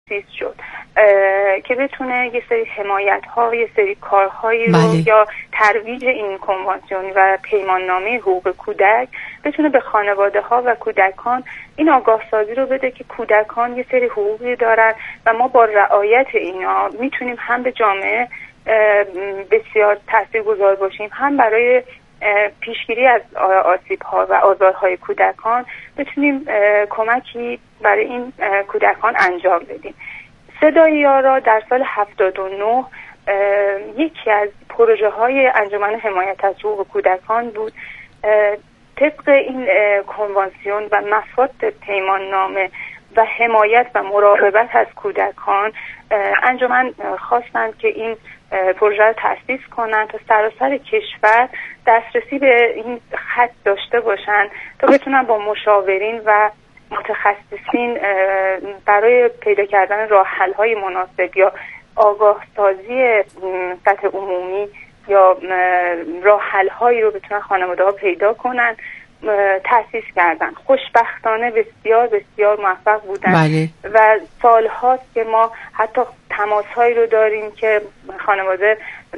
تأسیس شد که بتونه یه سری حمایت‌ها، یه سری کارهایی رو یا ترویج این کنوانسیون و پیماننامه حقوق کودک بتونه به خانواده‌ها و کودکان این آگاه سازی رو بده که کودکان یه سری حقوقی دارن و ما با رعایت اینا میتونیم هم به جامعه بسیار تاثیرگذار باشیم، هم برای پیشگیری از آسیب‌ها و آزارهای کودکان بتونیم کمکی برای این کودکان انجام بدیم. صدای یارا در سال 79 یکی از پروژه‌های انجمن حمایت از حقوق کودکان بود. طبق این کنوانسیون و مفاد پیماننامه و حمایت و مراقبت از کودکان، انجمن خواستند که این پروژه رو تأسیس کنند تا سراسر کشور دسترسی به این خط داشته باشند تا بتونن با مشاورین و متخصصین برای پیدا کردن راه حل‌های مناسب یا آگاه سازی سطح عمومی یا راه حل‌هایی رو بتونن خانواده‌ها پیدا کنن تأسیس کردن. خوشبختانه بسیار بسیار موفق بودن. بله. و سال‌هاست که ما حتی تماس‌هایی رو داریم که خانواده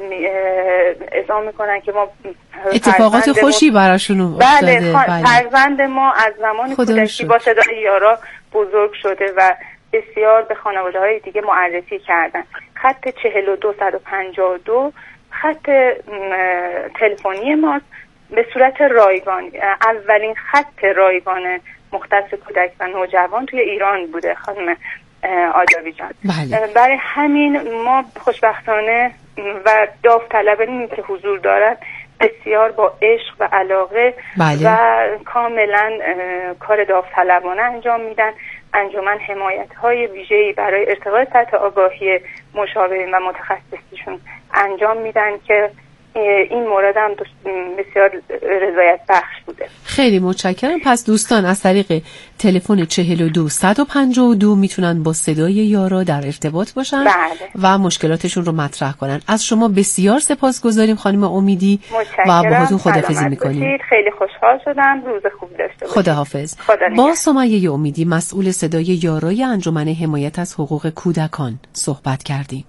اعلام می‌کنن که ما اتفاقات خوشی براشون افتاده. بله، فرزند ما از زمان کودکی با صدای یارا بزرگ شده و بسیار به خانواده‌های دیگه معرفی کردن. خط 42152 خط تلفنی ماست، به صورت رایگان، اولین خط رایگان مختص کودک و نوجوان توی ایران بوده خانم آجابی جان. بله. برای همین ما خوشبختانه و داوطلبانی که حضور دارد بسیار با عشق و علاقه بله. و کاملا کار داوطلبانه انجام میدن. انجمن حمایت‌های ویژه‌ای برای ارتقای سطح آگاهی مشاورین و متخصصین انجام میدن که این مورد هم بسیار رضایت بخش بوده. خیلی متشکرم. پس دوستان از طریق تلفن 42152 میتونن با صدای یارا در ارتباط باشن. بله. و مشکلاتشون رو مطرح کنن. از شما بسیار سپاسگزاریم خانم امیدی و باهاتون خداحافظی میکنیم. خیلی خوشحال شدم. روز خوب داشته باشید. خداحافظ. با سمیه امیدی مسئول صدای یارای انجمن حمایت از حقوق کودکان صحبت کردیم.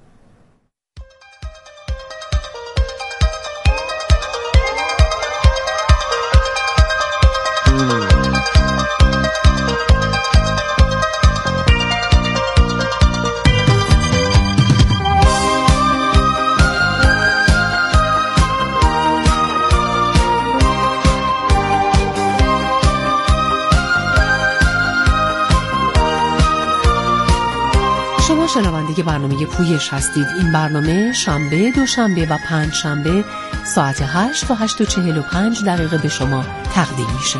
شنونده برنامه پویش هستید. این برنامه شنبه، دوشنبه و پنجشنبه ساعت 8 تا 8:45 به شما تقدیم میشه.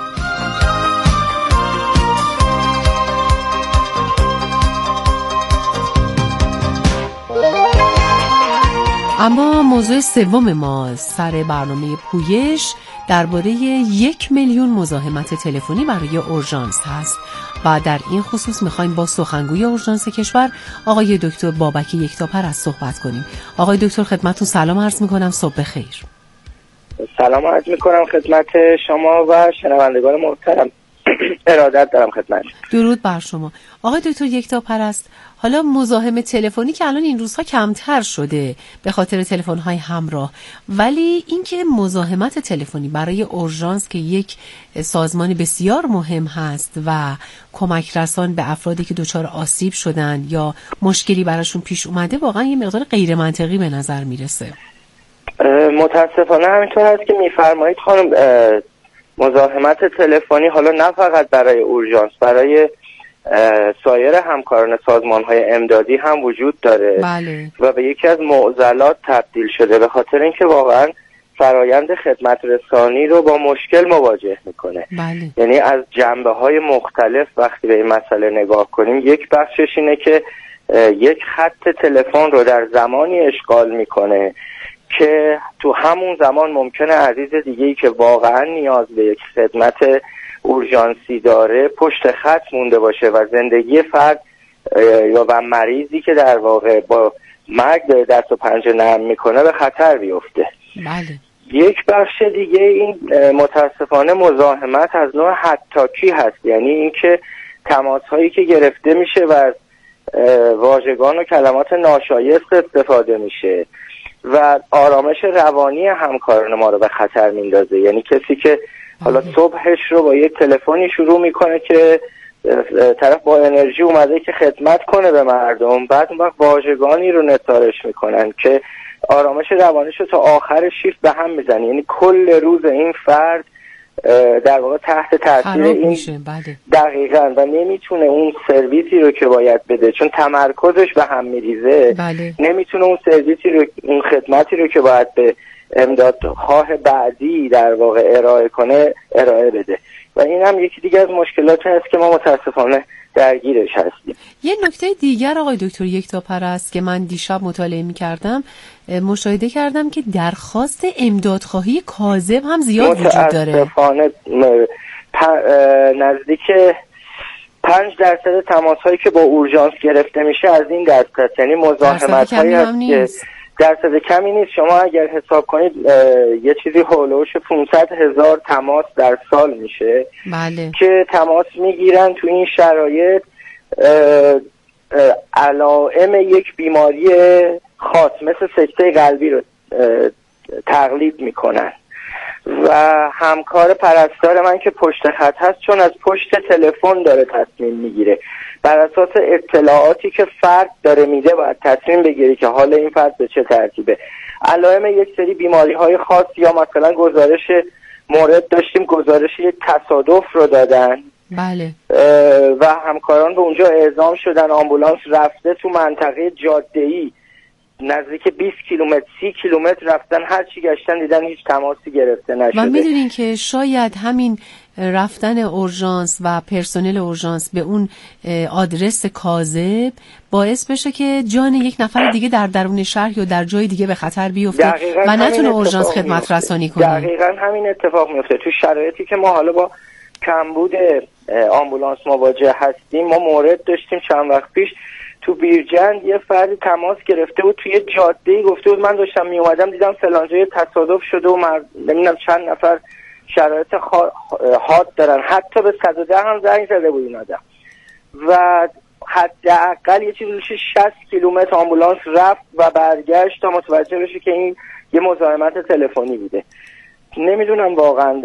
اما موضوع سوم ما سر برنامه پویش درباره 1,000,000 مزاحمت تلفنی برای اورژانس هست و در این خصوص میخوایم با سخنگوی اورژانس کشور آقای دکتر بابک یکتاپرست صحبت کنیم. آقای دکتر خدمتتون سلام عرض میکنم. صبح بخیر. سلام عرض میکنم خدمت شما و شنوندگان محترم. ارادت دارم خدمت. درود بر شما. آقای دکتر یکتاپرست، حالا مزاحم تلفنی که الان این روزها کمتر شده به خاطر تلفن‌های همراه، ولی اینکه مزاحمت تلفنی برای اورژانس که یک سازمان بسیار مهم هست و کمک رسان به افرادی که دچار آسیب شدن یا مشکلی براشون پیش اومده، واقعا یه مقدار غیر منطقی به نظر میرسه. متاسفانه همینطور هست که میفرمایید خانم. مزاحمت تلفنی حالا نه فقط برای اورژانس، برای سایر همکاران سازمان‌های امدادی هم وجود داره. بله. و به یکی از معضلات تبدیل شده، به خاطر اینکه واقعا فرایند خدمت رسانی رو با مشکل مواجه میکنه. بله. یعنی از جنبه‌های مختلف وقتی به این مسئله نگاه کنیم، یک بخشش اینه که یک خط تلفن رو در زمانی اشغال میکنه که تو همون زمان ممکنه عزیز دیگه‌ای که واقعا نیاز به یک خدمت اورژانسی داره پشت خط مونده باشه و زندگی فرد یا مریضی که در واقع با مرگ داره دست و پنجه نرم میکنه به خطر بیفته. بله. یک بخش دیگه این متاسفانه مزاحمت از نوع حتاکی هست، یعنی اینکه تماس هایی که گرفته میشه و واژگان و کلمات ناشایست استفاده میشه و آرامش روانی همکاران ما رو به خطر میندازه. یعنی کسی که حالا صبحش رو با یک تلفنی شروع میکنه که طرف با انرژی اومده که خدمت کنه به مردم، بعد اون وقت واژگانی رو نثارش میکنن که آرامش روانیش رو تا آخر شیفت به هم میزنه. یعنی کل روز این فرد در واقع تحت تاثیر این دقیقاً و نمیتونه اون سرویسی رو که باید بده، چون تمرکزش به هم میریزه. نمیتونه اون سرویسی رو، اون خدمتی رو که باید به امدادخواه بعدی در واقع ارائه کنه ارائه بده و این هم یکی دیگه از مشکلاتی هست که ما متاسفانه درگیرش هستیم. یه نکته دیگر آقای دکتر یکتاپرست که من دیشب مطالعه می‌کردم، مشاهده کردم که درخواست امدادخواهی کاذب هم زیاد وجود داره. متاسفانه نزدیک 5% تماس‌هایی که با اورژانس گرفته میشه از این دست هست. یعنی مزاحمت‌هایی هست که درصد کمی نیست. شما اگر حساب کنید یه چیزی هولوش 500,000 تماس در سال میشه. بله. که تماس میگیرن تو این شرایط علائم یک بیماری خاص مثل سکته قلبی رو تقلید میکنن و همکار پرستار من که پشت خط هست چون از پشت تلفن داره تصمیم میگیره، بر اساس اطلاعاتی که فرد داره میده باید تصمیم بگیری که حال این فرد به چه ترتیبه. علائم یک سری بیماری های خاص یا مثلا گزارش مورد داشتیم، گزارش یک تصادف رو دادن. بله. و همکاران به اونجا اعزام شدن، آمبولانس رفته تو منطقه جاده‌ای نزدیک 20 کیلومتر 30 کیلومتر رفتن، هر چی گشتن دیدن هیچ تماسی گرفته نشده. و میدونین که شاید همین رفتن اورژانس و پرسنل اورژانس به اون آدرس کاذب باعث بشه که جان یک نفر دیگه در درون شهر یا در جای دیگه به خطر بیفته و نتونه اورژانس خدمت رسانی کنه. دقیقاً همین اتفاق میفته. تو شرایطی که ما حالا با کمبود آمبولانس مواجه هستیم، ما مورد داشتیم چند وقت پیش تو بیرجند یه فردی تماس گرفته بود توی جاده‌ای، گفته بود من داشتم می اومدم دیدم فلان جای تصادف شده و نمیدونم چند نفر شرایط حاد دارن، حتی به 110 هم زنگ زده بود این آدم و حداقل یه چیزی 60 کیلومتر آمبولانس رفت و برگشت تا متوجه بشه که این یه مزاحمت تلفنی بوده. نمیدونم واقعا،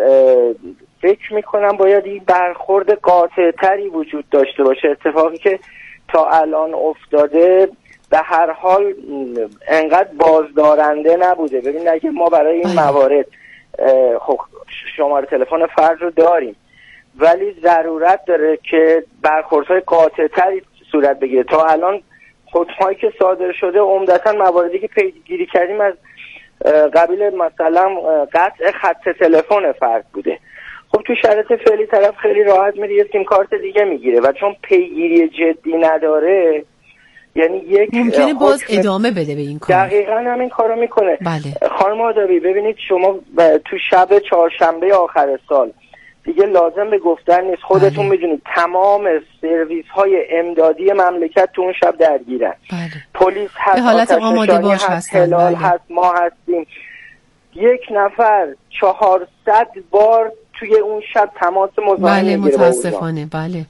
فکر میکنم باید این برخورد قاطع تری وجود داشته باشه. اتفاقی که تا الان افتاده به هر حال انقدر بازدارنده نبوده. ببین اگه ما برای این موارد خب شماره تلفن فرد رو داریم ولی ضرورت داره که برخوردهای قاطع تری صورت بگیره. تا الان حکمایی که صادر شده عمدتاً مواردی که پیگیری کردیم از قبیل مثلا قطع خط تلفن فرد بوده. خب تو شرایط فعلی طرف خیلی راحت میره یه سیم کارت دیگه میگیره و چون پیگیری جدی نداره یعنی یک ممکنه باز ادامه بده به این کار. دقیقاً همین کارو میکنه. بله. خانم آدابی ببینید شما تو شب چهارشنبه آخر سال دیگه لازم به گفتن نیست، خودتون میدونید تمام سرویس های امدادی مملکت تو اون شب درگیرن. بله. پلیس هست، به حالت آماده باش هستن. هلال هست، ما هستیم. یک نفر 400 بار توی اون شب تماس مزاحم میگیره. بله متاسفانه. بله.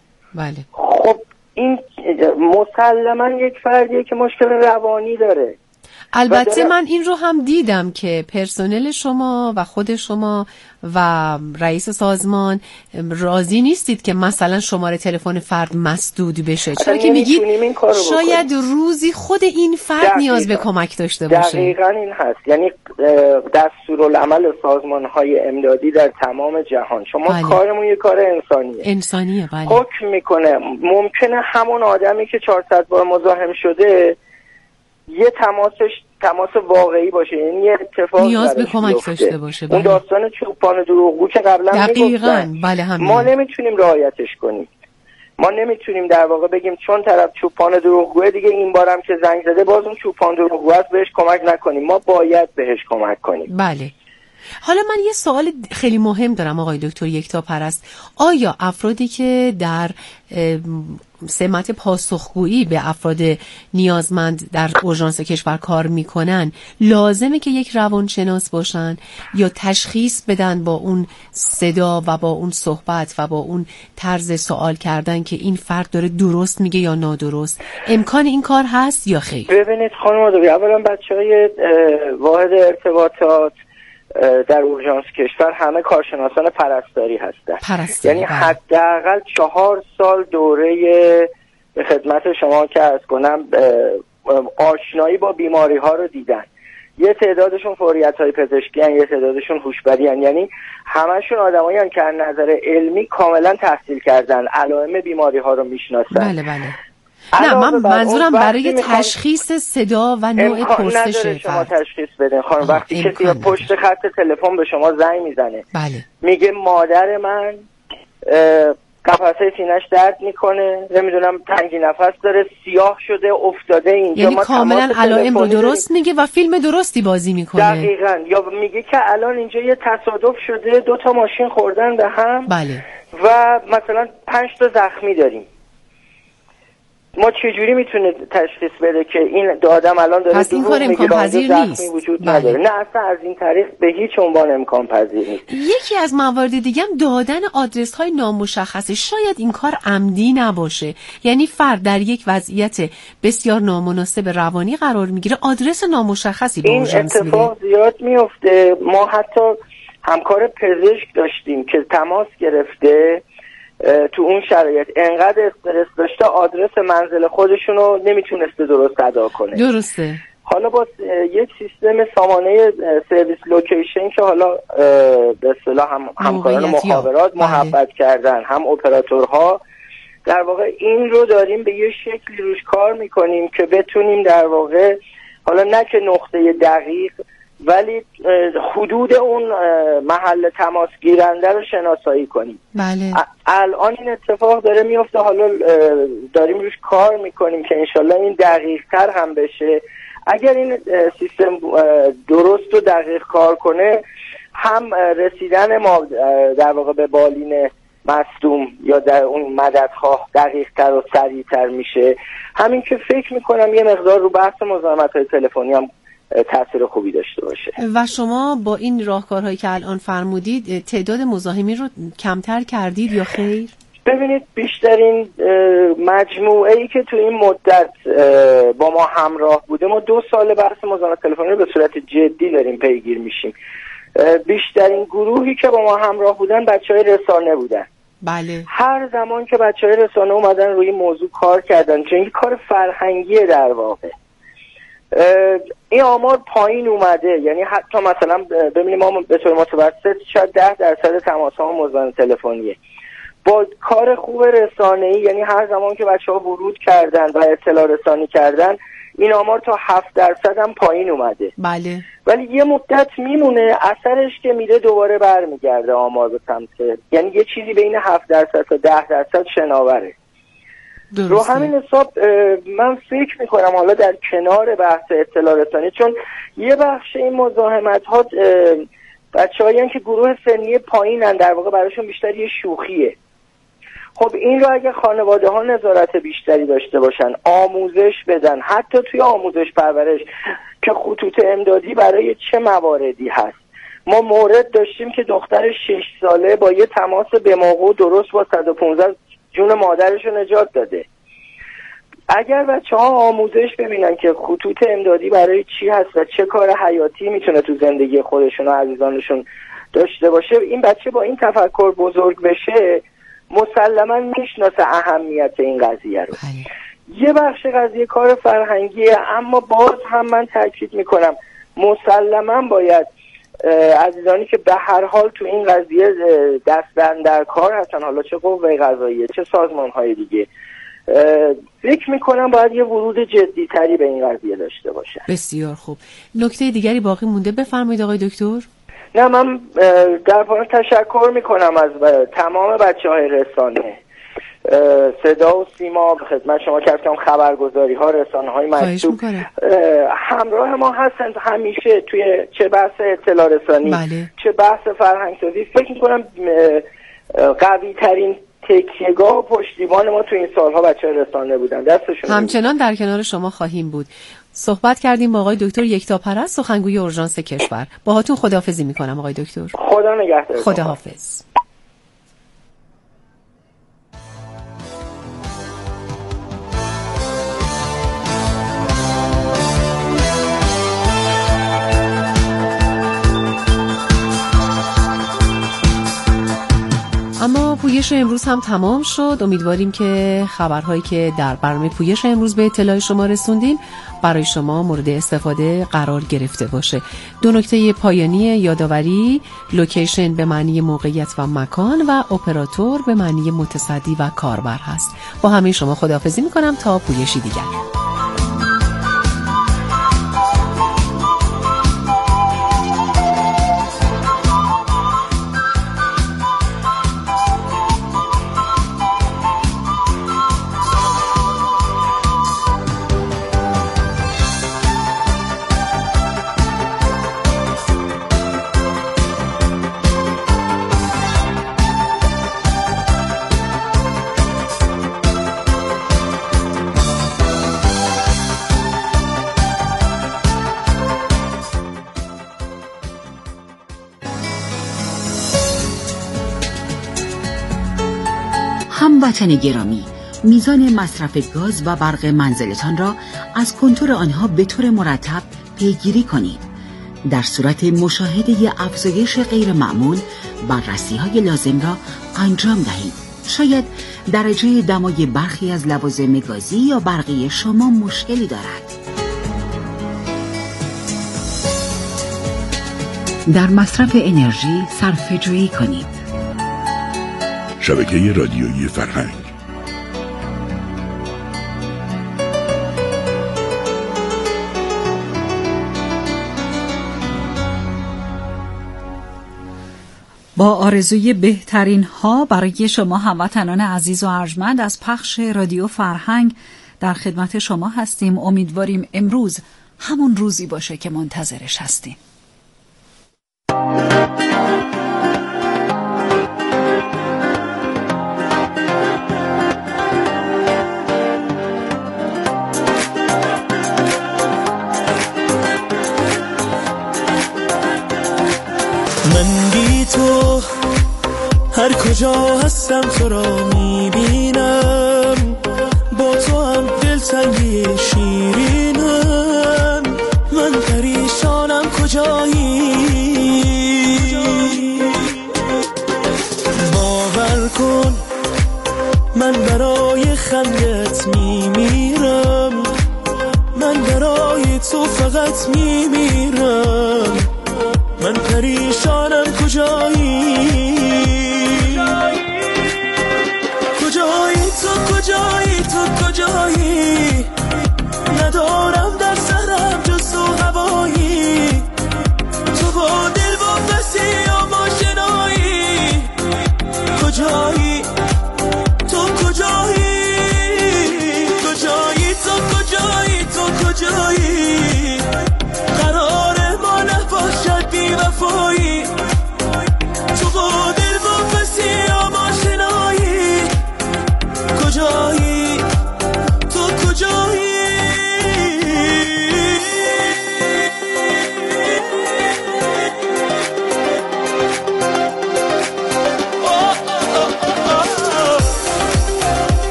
خب این مسلما یک فردیه که مشکل روانی داره. البته من این رو هم دیدم که پرسنل شما و خود شما و رئیس سازمان راضی نیستید که مثلا شماره تلفن فرد مسدود بشه، چرا که میگید شاید روزی خود این فرد نیاز به کمک داشته باشه. دقیقاً این هست. یعنی دستورالعمل سازمان‌های امدادی در تمام جهان شما بله. کارمون یه کار انسانیه. بله. حکم میکنه ممکنه همون آدمی که 400 بار مزاحم شده یه تماس واقعی باشه، یعنی یه اتفاق نیاز به کمک داشته باشه. اون داستان چوپان دروغگو که قبلا میگفتن بله ما نمیتونیم رعایتش کنیم. ما نمیتونیم در واقع بگیم چون طرف چوپان دروغگوه دیگه این بارم که زنگ زده باز اون چوپان دروغگو است بهش کمک نکنیم. ما باید بهش کمک کنیم. بله. حالا من یه سوال خیلی مهم دارم آقای دکتر یکتاپرست. آیا افرادی که در سمت پاسخگویی به افراد نیازمند در اورژانس کشور کار میکنن لازمه که یک روانشناس باشن یا تشخیص بدن با اون صدا و با اون صحبت و با اون طرز سوال کردن که این فرد داره درست میگه یا نادرست؟ امکان این کار هست یا خیر؟ ببینید خانم آدابی، اولا بچهای واحد ارتباطات در اورژانس کشور همه کارشناسان پرستاری هستن. یعنی حداقل 4 سال دوره به خدمت شما که عرض کنم آشنایی با بیماری ها رو دیدن. یه تعدادشون فوریت های پزشکی هن، یه تعدادشون هوشبری هن. یعنی همشون آدمایی هن که از نظر علمی کاملا تحصیل کردن، علائم بیماری ها رو میشناسن. بله بله. نه من منظورم برای تشخیص صدا و نوع پرسش نداره شما تشخیص بدین خانم. وقتی کسی پشت خط تلفن به شما زنگ میزنه بله. میگه مادر من قفسه سینه‌اش درد میکنه، نمیدونم تنگی نفس داره، سیاه شده، افتاده اینجا، یعنی کاملا علائم رو درست میگه و فیلم درستی بازی میکنه. دقیقاً. یا میگه که الان اینجا یه تصادف شده، 2 تا ماشین خوردن به هم. بله. و مثلا 5 تا زخمی داریم. ما چجوری میتونه تشخیص بده که این آدم الان داره پس این کار امکان پذیر نیست؟ وجود نداره. نه اصلا از این طریق به هیچ عنوان امکان پذیر نیست. یکی از موارد دیگه هم دادن آدرس های نامشخصه. شاید این کار عمدی نباشه، یعنی فرد در یک وضعیت بسیار نامناسب روانی قرار میگیره، آدرس نامشخصی به اورژانس میده. این اتفاق زیاد میفته. ما حتی همکار پزشک داشتیم که تماس گرفته تو اون شرایط انقدر استرس داشته آدرس منزل خودشونو نمیتونسته درست ادا کنه. درسته. حالا با یک سیستم سامانه سرویس لوکیشن که حالا به اصطلاح همکاران مخابرات محبت کردن، هم اپراتورها، در واقع این رو داریم به یه شکلی روش کار میکنیم که بتونیم در واقع حالا نه که نقطه دقیق ولی حدود اون محل تماس گیرنده رو شناسایی کنیم. بله. الان این اتفاق داره میفته. حالا داریم روش کار میکنیم که انشالله این دقیق تر هم بشه. اگر این سیستم درست و دقیق کار کنه، هم رسیدن ما در واقع به بالین مصدوم یا در اون مددخواه دقیق تر و سریع تر میشه. همین که فکر میکنم یه مقدار رو بحث مزاحمت‌های تلفنی هم تأثیر خوبی داشته باشه. و شما با این راهکارهایی که الان فرمودید تعداد مزاحمین رو کمتر کردید یا خیر؟ ببینید بیشترین مجموعه‌ای که تو این مدت با ما همراه بوده، ما 2 سال بحث مزاحمت تلفنی رو به صورت جدی داریم پیگیر میشیم. بیشترین گروهی که با ما همراه بودن بچهای رسانه بودن. بله. هر زمان که بچهای رسانه اومدن روی موضوع کار کردن، چون این کار فرهنگیه در واقع، این آمار پایین اومده. یعنی حتی مثلا ببینیم ما به طور متوسط شاید 10% تماس‌ها مزاحم تلفنیه. با کار خوب رسانه‌ای، یعنی هر زمان که بچه‌ها ورود کردن و اطلاع رسانی کردن، این آمار تا 7% هم پایین اومده. بله. ولی یه مدت میمونه، اثرش که میره دوباره برمیگرده آمار به سمت، یعنی یه چیزی بین 7% تا 10% شناوره. درسته. رو همین حساب من فکر میکنم حالا در کنار بحث اطلاع رسانی، چون یه بخش این مزاحمت ها بچه‌هایی که گروه سنی پایینن، در واقع براشون بیشتر یه شوخیه. خب این رو اگه خانواده ها نظارت بیشتری داشته باشن، آموزش بدن، حتی توی آموزش پرورش که خطوط امدادی برای چه مواردی هست. ما مورد داشتیم که دختر 6 ساله با یه تماس به موقع درست با 115 جون مادرشو نجات داده. اگر بچه‌ها آموزش ببینن که خطوط امدادی برای چی هست و چه کار حیاتی میتونه تو زندگی خودشون و عزیزانشون داشته باشه، این بچه با این تفکر بزرگ بشه، مسلماً میشناسه اهمیت این قضیه رو. یه بخش قضیه کار فرهنگیه، اما باز هم من تاکید میکنم مسلماً باید عزیزانی که به هر حال تو این قضیه دست در کار هستن، حالا چه قوه قضاییه چه سازمان‌های دیگه، فکر میکنم باید یه ورود جدی تری به این قضیه داشته باشن. بسیار خوب. نکته دیگری باقی مونده بفرمایید آقای دکتر. نه، من در پایان تشکر میکنم از تمام بچه‌های رسانه صدا و سیما به خدمت شما کردم، خبرگزاری ها، رسانه های مکتوب همراه ما هستند همیشه توی چه بحث اطلاع رسانی چه بحث فرهنگسازی. فکر میکنم قوی ترین تکیه‌گاه و پشتیبان ما توی این سالها بچه‌های رسانه بودن. دستشون همچنان در کنار شما خواهیم بود. صحبت کردیم با آقای دکتر یکتاپرست، سخنگوی اورژانس کشور. باهاتون خداحافظی میکنم آقای دکتر. خدا نگهدار. خداحافظ. اما پویش امروز هم تمام شد. امیدواریم که خبرهایی که در برنامه پویش امروز به اطلاع شما رسوندیم برای شما مورد استفاده قرار گرفته باشه. 2 نکته پایانی یادآوری: لوکیشن به معنی موقعیت و مکان و اپراتور به معنی متصدی و کاربر هست. با همه شما خداحافظی میکنم تا پویشی دیگر. هموطن گرامی، میزان مصرف گاز و برق منزلتان را از کنتور آنها به طور مرتب پیگیری کنید. در صورت مشاهده افزایش غیر معمول بررسی‌های لازم را انجام دهید. شاید درجه دمای برخی از لوازم گازی یا برقی شما مشکلی دارد. در مصرف انرژی صرفه‌جویی کنید. شبکه رادیویی فرهنگ. با آرزوی بهترین ها برای شما هموطنان عزیز و ارجمند از پخش رادیو فرهنگ در خدمت شما هستیم. امیدواریم امروز همون روزی باشه که منتظرش هستیم. من بی تو هر کجا هستم تو را میبینم، با تو هم دلتنگی شیرینم. من پریشانم کجایی، باور کن من برای خندت میمیرم، من برای تو فقط میمیرم. من پریشانم کجایی، کجایی تو، کجایی تو، کجایی؟ ندارم در سرم جز تو هوایی، تو با دل با بسی آشنایی. کجایی تو، کجایی، کجایی تو، کجایی تو، کجایی؟ قرار ما نباشد بی وفایی، تو با دل با بسی آشنایی. کجایی تو، کجایی؟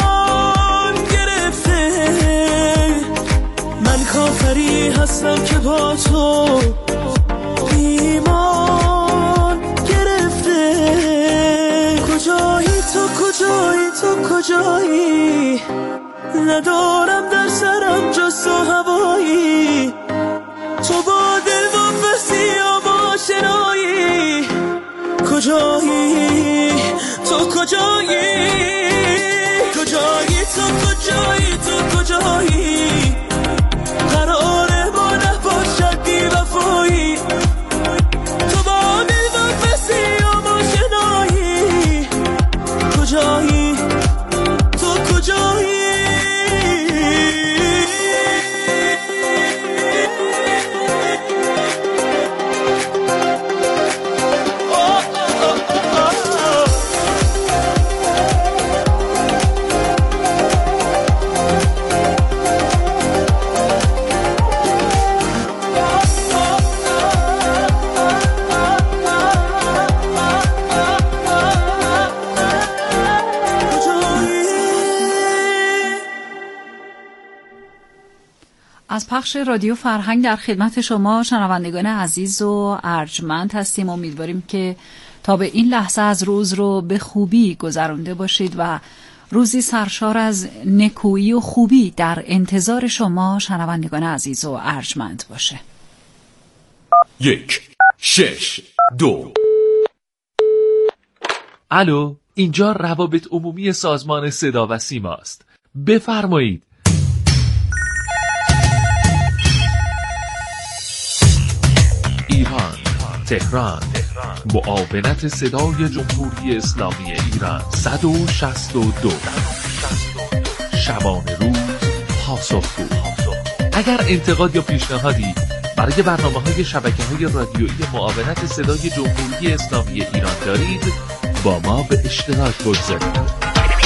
هستم که با با تو ایمان گرفته. کجایی تو کجایی تو کجایی، ندارم در سرم جز تو هوایی، تو با دل و بسیار با شنایی. کجایی تو کجایی، کجایی تو کجایی تو کجایی، قرار ما نباشد بی وفایی، تو با دل و بسیار با شنایی. کجایی تو کجایی. از پخش رادیو فرهنگ در خدمت شما شنوندگان عزیز و ارجمند هستیم. امیدواریم که تا به این لحظه از روز رو به خوبی گذرانده باشید و روزی سرشار از نکویی و خوبی در انتظار شما شنوندگان عزیز و ارجمند باشه. 1 6 2. الو، اینجا روابط عمومی سازمان صدا و سیما است. بفرمایید. ایران، تهران، معاونت صدای جمهوری اسلامی ایران 162. شبانه روز پاسخگو. اگر انتقاد یا پیشنهادی برای برنامه‌های شبکه‌های رادیویی معاونت صدای جمهوری اسلامی ایران دارید، با ما به اشتراک بگذارید.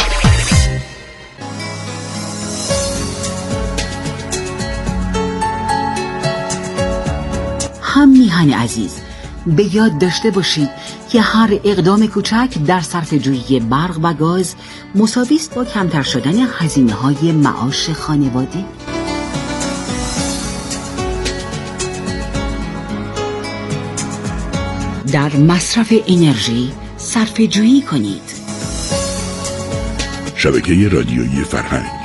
هم میهن عزیز، به یاد داشته باشید که هر اقدام کوچک در صرفه‌جویی برق و گاز مساوی است با کمتر شدن هزینه‌های معاش خانواده. در مصرف انرژی صرفه‌جویی کنید. شبکه رادیویی فرهنگ.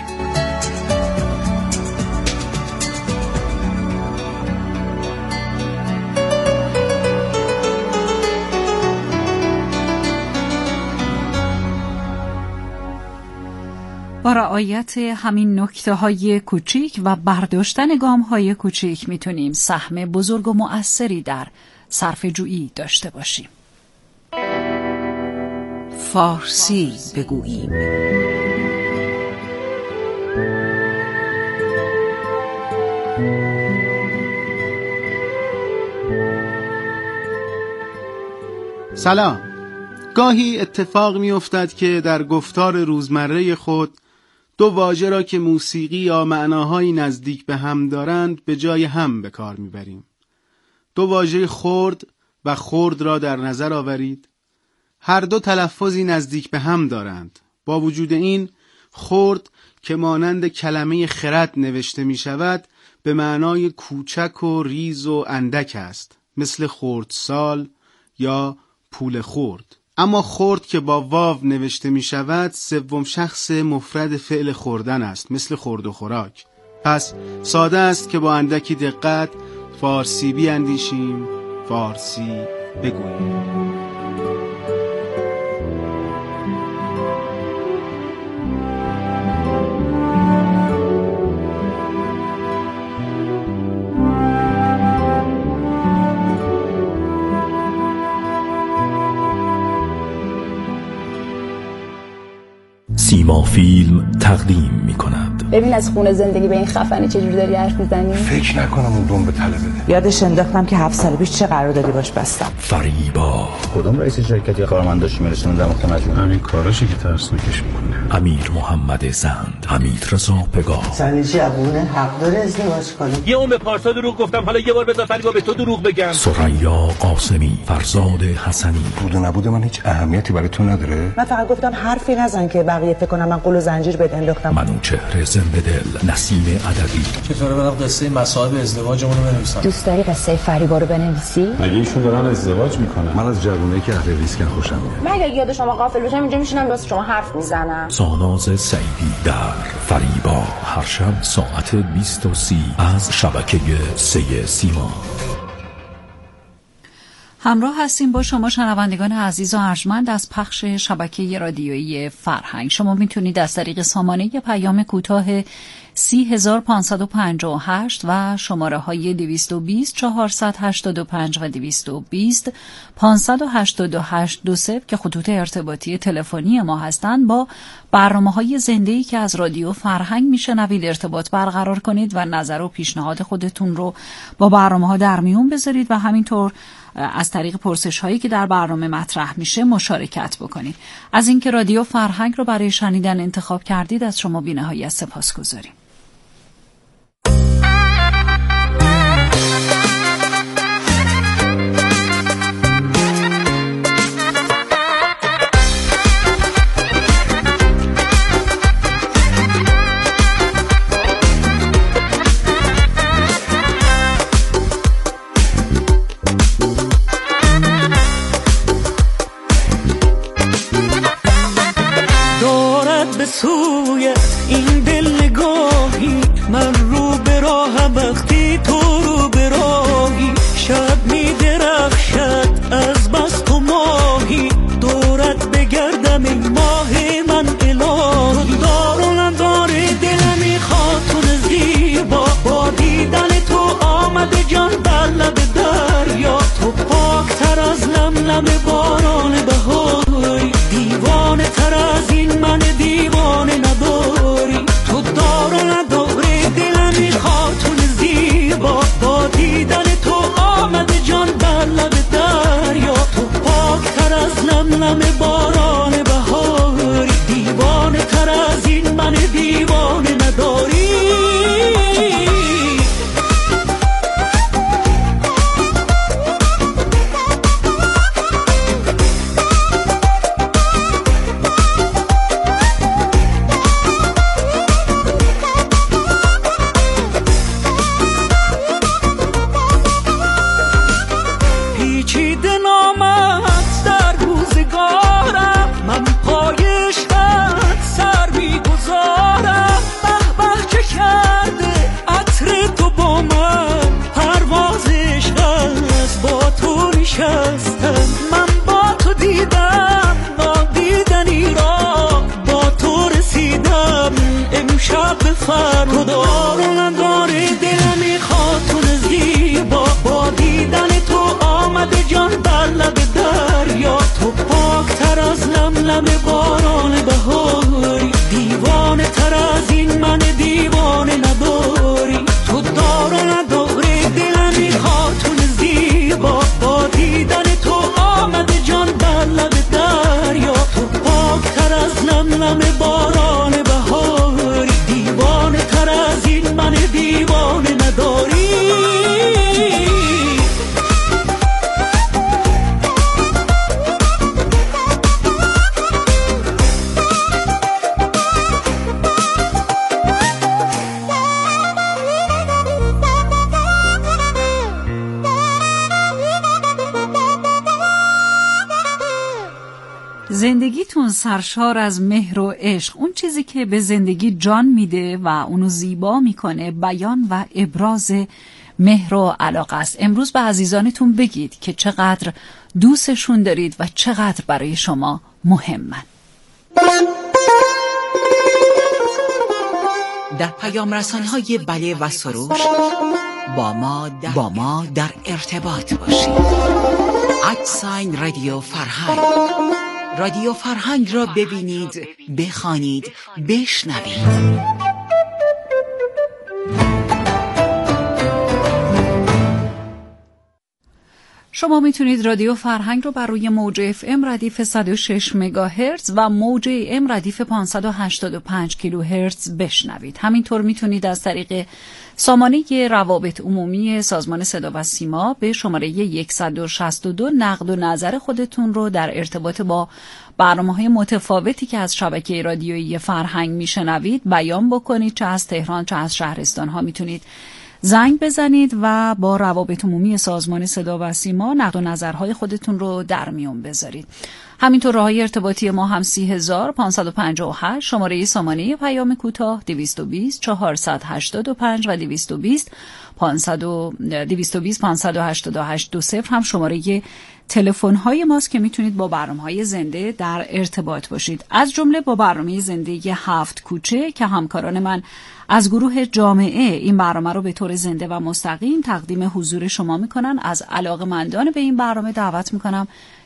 با رعایت همین نکته‌های کوچیک و برداشتن گام‌های کوچیک میتونیم سهم بزرگ و مؤثری در صرفه‌جویی داشته باشیم. فارسی بگوییم. سلام. گاهی اتفاق می افتد که در گفتار روزمره خود دو واژه را که موسیقی یا معناهایی نزدیک به هم دارند به جای هم به کار می بریم. دو واژه خرد و خرد را در نظر آورید. هر دو تلفظی نزدیک به هم دارند. با وجود این، خرد که مانند کلمه خرد نوشته می شود به معنای کوچک و ریز و اندک است، مثل خردسال یا پول خرد. اما خرد که با واو نوشته می شود سوم شخص مفرد فعل خوردن است، مثل خورد و خوراک. پس ساده است که با اندکی دقت فارسی بیاندیشیم، فارسی بگوییم. سیما فیلم تقدیم می کند. ببین از خونه زندگی به این خفنی چجوری داری حرف میزنی؟ فکر نکنم اون بمب طلبه ده. یادش انداختم که 7 سال پیش چه قراردادی باش بستم. فریبا. کدوم رئیس شرکت یا کارمنداشی میرسوندم وقت مجموعه؟ همین کاراشی که ترسناکش میکنه. امیر محمد زند، حمید رضا پگاه. سنیچی ابونه حق داره ازدواج کنه. یه اون به پارسا دروغ گفتم، حالا یه بار بذار فریبا به تو دروغ بگم. ثریا قاسمی، فرزاد حسنی. بود و نبود من هیچ اهمیتی برای تو نداره. من فقط گفتم حرفی نزن که بقیه فکر کنم من قول و زنجیر بهت انداختم. منوچهر حازم به دل، نسیم عدوی. چطوره برام قصه مصائب ازدواجمون رو بنویسم؟ دوست داری قصه فریبا رو بنویسی؟ مگه ایشون دارن ازدواج میکنن؟ من از جوونایی که اهل ریسکن خوشم میاد. من اگه یاد شما غافل بشم اینجا میشینم واسه شما حرف میزنم. ساناز سعیدی در فریبا، هر شب ساعت 20:30 از شبکه 3 سیما. همراه هستیم با شما شنوندگان عزیز و ارجمند از پخش شبکه رادیویی فرهنگ. شما میتونید از طریق سامانه پیام کوتاه 30558 و شماره های 220 485 و 220 588 20 که خطوط ارتباطی تلفنی ما هستند با برنامه‌های زنده‌ای که از رادیو فرهنگ میشنوید ارتباط برقرار کنید و نظر و پیشنهاد خودتون رو با برنامه‌ها در میون بذارید و همینطور از طریق پرسش هایی که در برنامه مطرح میشه مشارکت بکنید. از اینکه رادیو فرهنگ رو برای شنیدن انتخاب کردید از شما بی‌نهایت سپاسگزاریم. سویت این دل نگاهی من رو به راه وقتی تو رو به راهی شب می درخشد از بس تو ماهی دورت بگردم این ماه من الهی دار و ندار دل میخواد تو زیبا با دیدن تو آمده جان در لب دریا تو پاکتر از لملم باران بهاری دیوانه تر از این من دیوانه نداری تو دار و نداری دلم میخواد تو زیبا با دیدن تو آمده جان بر لب دریا تو پاکتر از لملم باران بهاری دیوانه تر از این من دیوانه نداری من با تو دیدم نادیدنی را با تو رسیدم امشب به فردا دار و ندار دلم میخواد تو زیبا با دیدن تو آمده جان بر لب دریا تو پاکتر از لملم باران بهاری دیوانه تر از این من دیوانه نداری تو دار و نداری دلم میخواد تو زیبا با دیدن تو آمده جان بر لب دریا تو پاکتر از لملم باران بهاری دیوانه تر از این من دیوانه نداری زندگیتون سرشار از مهر و عشق، اون چیزی که به زندگی جان میده و اونو زیبا میکنه بیان و ابراز مهر و علاقه است. امروز به عزیزانتون بگید که چقدر دوستشون دارید و چقدر برای شما مهمن. در پیام رسانه‌های بله و سروش با ما در ارتباط باشید. @رادیو فرهنگ. رادیو فرهنگ را ببینید، بخوانید، بشنوید. شما میتونید رادیو فرهنگ رو بر روی موج FM ردیف 106 مگاهرتز و موج AM ردیف 585 کیلوهرتز بشنوید. همینطور میتونید از طریق سامانه روابط عمومی سازمان صدا و سیما به شماره 162 نقد و نظر خودتون رو در ارتباط با برنامه‌های متفاوتی که از شبکه رادیویی فرهنگ میشنوید بیان بکنید. چه از تهران چه از شهرستان‌ها میتونید زنگ بزنید و با روابط عمومی سازمان صدا و سیما نقد و نظرهای خودتون رو در میون بذارید. همینطور راههای ارتباطی ما هم 30558 شماره سامانه پیام کوتاه 220 485 و 220 588 20 هم شماره تلفن‌های ماست که میتونید با برنامه‌های زنده در ارتباط باشید، از جمله با برنامه زنده 7 کوچه که همکاران من از گروه جامعه این برنامه رو به طور زنده و مستقیم تقدیم حضور شما میکنن. از علاقه‌مندان به این برنامه دعوت میکنم